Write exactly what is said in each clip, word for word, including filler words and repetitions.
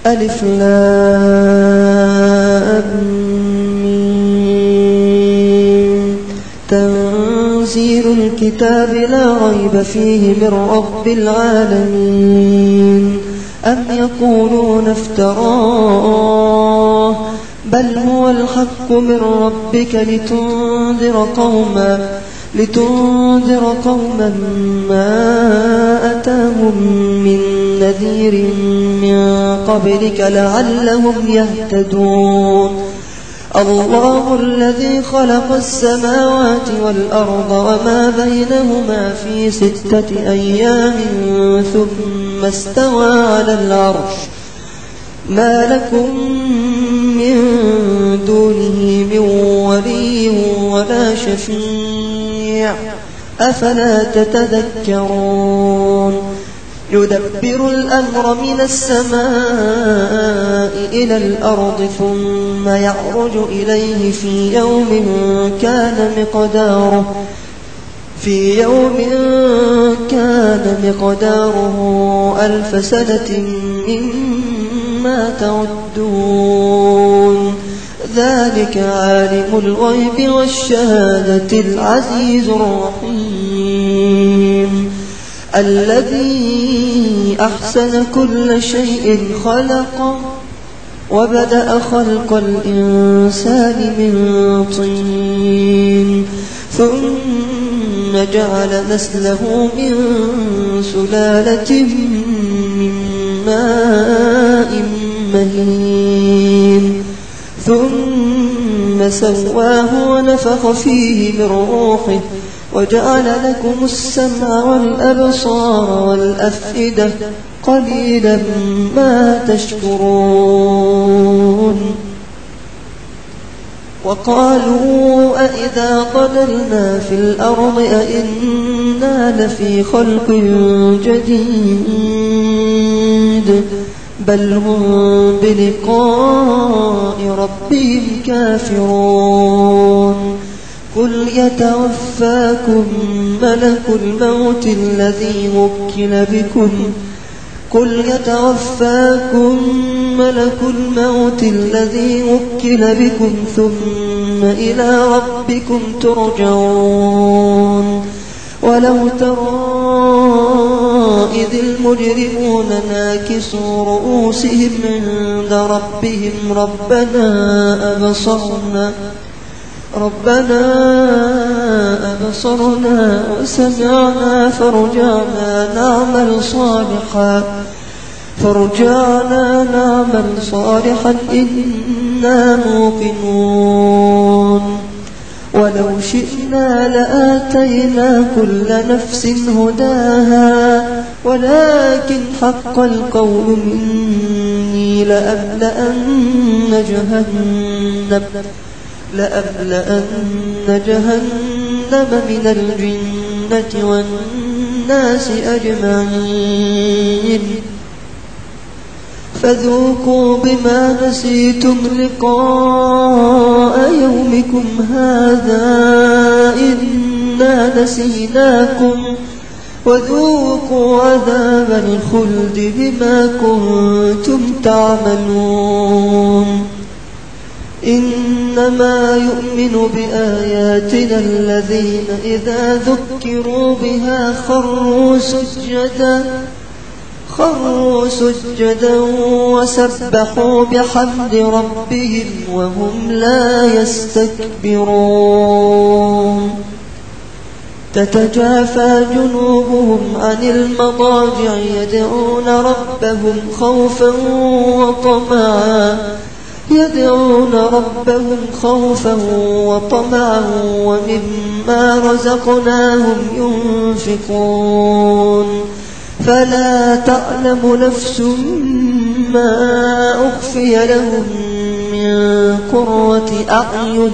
ألف لام ميم. تنزيل الكتاب لا ريب فيه من رب العالمين. أم يقولون افتراه بل هو الحق من ربك لتنذر قوما لتنذر قوما ما أتاهم من نذير من قبلك لعلهم يهتدون. الله الذي خلق السماوات والأرض وما بينهما في ستة أيام ثم استوى على العرش ما لكم من دونه من ولي ولا شفيع أفلا تتذكرون. يدبر الأمر من السماء إلى الأرض ثم يعرج إليه في يوم كان مقداره في يوم كان مقداره ألف سنة مما تعدون. ذلك عالم الغيب والشهادة العزيز الرحيم الذي أحسن كل شيء خلقه وبدأ خلق الإنسان من طين ثم جعل نسله من سلالة من ماء مهين ثم سواه ونفخ فيه من روحه وجعل لكم السمع والأبصار والأفئدة قليلا ما تشكرون. وقالوا أئذا ضللنا في الأرض أئنا لفي خلق جديد بل هم بلقاء ربهم كافرون. قل يتوفاكم ملك الموت الذي وكل بكم قل يتوفاكم ملك الموت الذي وكل بكم ثم إلى ربكم ترجعون. ولو ترى إذ المجرمون ناكسوا رؤوسهم عند ربهم ربنا أبصرنا ربنا أبصرنا وسمعنا فرجعنا نعمل صالحا فرجعنا نعمل صالحا إنا موقنون. ولو شئنا لآتينا كل نفس هداها ولكن حق القول مني لأملأن جهنم لأملأن جهنم من الجنة والناس أجمعين. فذوقوا بما نسيتم لقاء يومكم هذا إنا نسيناكم وذوقوا عذاب الخلد بما كنتم تعملون. إنما يؤمن بآياتنا الذين إذا ذكروا بها خروا سجدا خروا سجدا وسبحوا بحمد ربهم وهم لا يستكبرون. تتجافى جنوبهم عن المضاجع يدعون ربهم خوفا وطمعا يدعون ربهم خوفا وطمعا ومما رزقناهم ينفقون. فلا تعلم نفس ما أخفي لهم من قرة أعين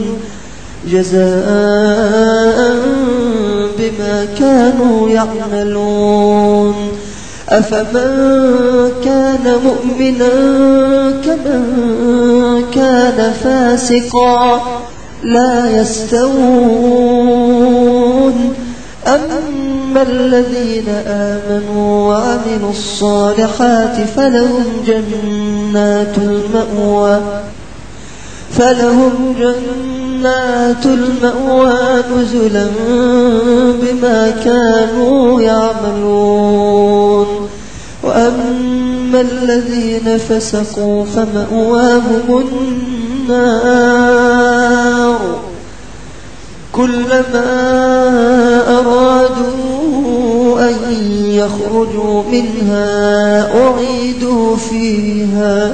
جزاء بما كانوا يعملون. أفمن كان مؤمنا كمن كان فاسقا لا يستوون. أما الذين آمنوا وعملوا الصالحات فلهم جنات المأوى فلهم جنات المأوى نزلا بما كانوا يعملون. وأما الذين فسقوا فمأواهم النار كلما أرادوا أن يخرجوا منها أعيدوا فيها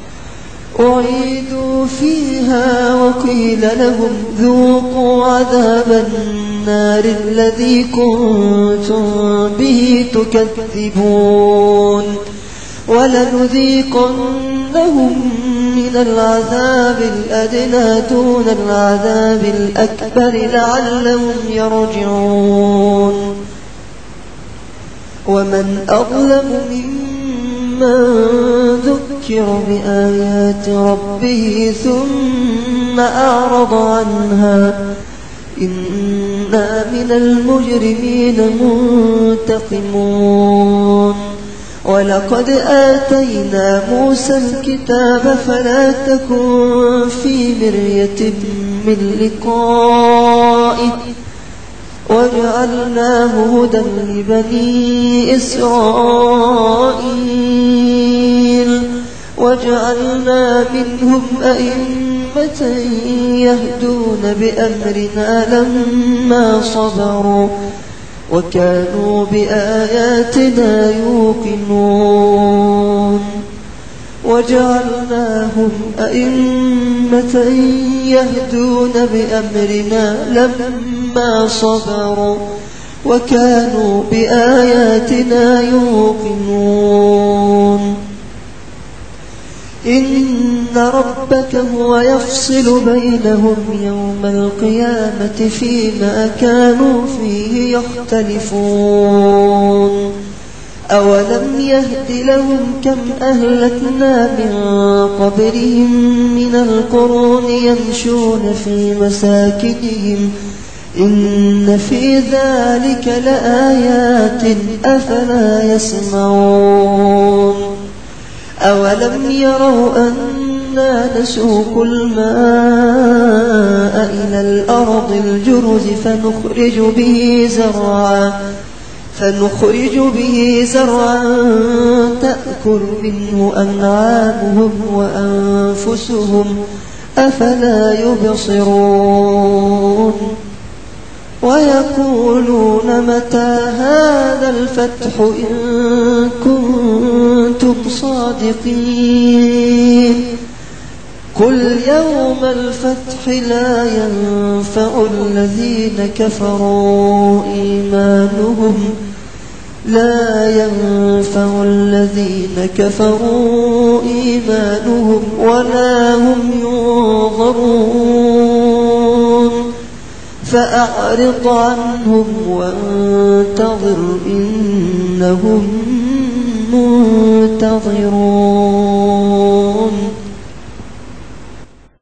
أعيدوا فيها وقيل لهم ذوقوا عذاب النار الذي كنتم به تكذبون. ولنذيقنهم من العذاب الأدنى دون العذاب الأكبر لعلهم يرجعون. ومن أظلم ممن ذكر بآيات ربه ثم أعرض عنها إنا من المجرمين منتقمون. ولقد آتينا موسى الكتاب فلا تكن في مرية من لقائه وجعلناه هدى لبني إسرائيل وجعلنا منهم أئمة يهدون بأمرنا لما صبروا وكانوا بآياتنا يوقنون. وجعلناهم أئمة يهدون بأمرنا لما صبروا وكانوا بآياتنا يوقنون. إن ربك هو يفصل بينهم يوم القيامة فيما كانوا فيه يختلفون. أولم يهد لهم كم أهلكنا من قبلهم من القرون يمشون في مساكنهم إن في ذلك لآيات أفلا يسمعون. أولم يروا أنا نسوق الماء إلى الأرض الجرز فنخرج به زرعا فنخرج به زرعا تأكل منه أنعامهم وأنفسهم أفلا يبصرون. ويقولون متى هذا الفتح إن كنتم صادقين قل يوم الفتح لا ينفع الذين كفروا إيمانهم لا ينفع الذين كفروا إيمانهم ولا هم ينظرون. فأعرض عنهم وانتظر إنهم منتظرون.